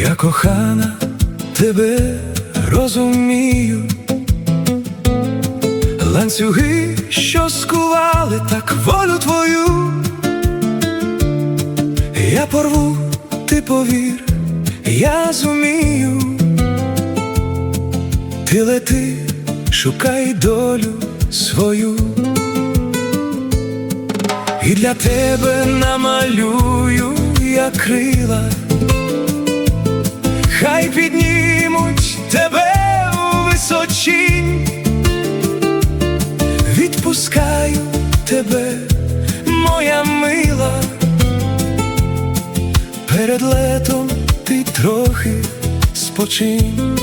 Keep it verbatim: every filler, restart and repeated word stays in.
Я, кохана, тебе розумію. Ланцюги, що скували так волю твою, я порву, ти повір, я зумію. Ти лети, шукай долю свою, і для тебе намалюю я крила, хай піднімуть тебе у височінь. Відпускаю тебе, моя мила, перед летом ти трохи спочинь.